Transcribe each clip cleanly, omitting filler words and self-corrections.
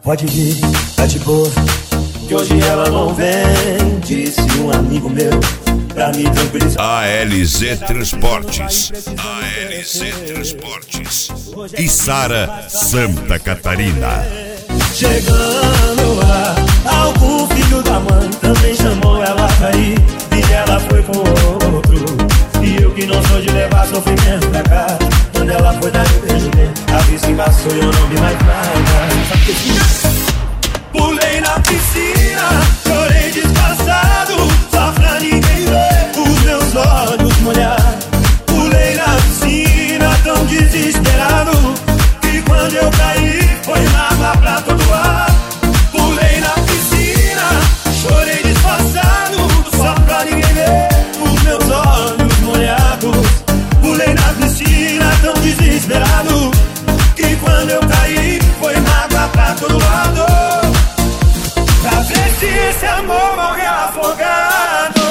Pode vir, tá de boa, que hoje ela não vem, disse um amigo meu, pra me tranquilizar. ALZ Transportes, ALZ Transportes, Içara, Santa Catarina. Chegando lá, algum filho da mãe também chamou ela pra ir, e ela foi com outro. E eu que não sou de levar sofrimento pra cá, quando ela foi dar um beijo nele, a vista embaçou e eu não vi mais nada. Pulei na piscina, chorei disfarçado, só pra ninguém ver os meus olhos molhar. Pulei na piscina tão desesperado, que quando eu caí foi água pra todo lado. Pulei na piscina, chorei disfarçado, só pra ninguém ver os meus olhos molhados. Pulei na piscina tão desesperado, que quando eu caí foi água pra todo lado. Pra ver se esse amor morre afogado.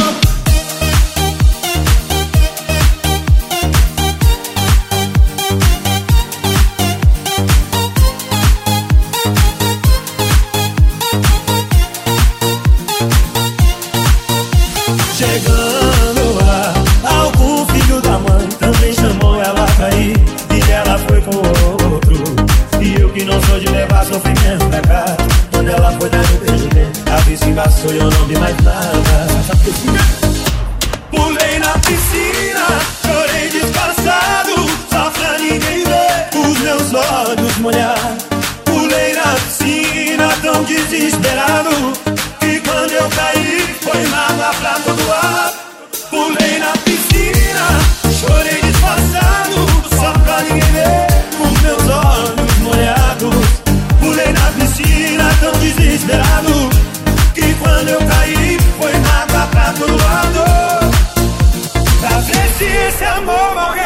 Chegando lá, algum filho da mãe também chamou ela pra ir, e ela foi com outro. E eu que não sou de levar sofrimento pra cá, quando ela foi dar um beijo nele, a vista embaçou e eu não vi mais nada. Pulei na piscina, chorei disfarçado, só pra ninguém ver os meus olhos molhar. Pulei na piscina tão desesperado, que quando eu caí foi água pra todo lado. Pulei na piscina, chorei disfarçado, só pra ninguém ver os meus olhos molhados. Pulei na piscina tão desesperado, que quando eu caí foi água pra todo lado. Pra ver se esse amor morre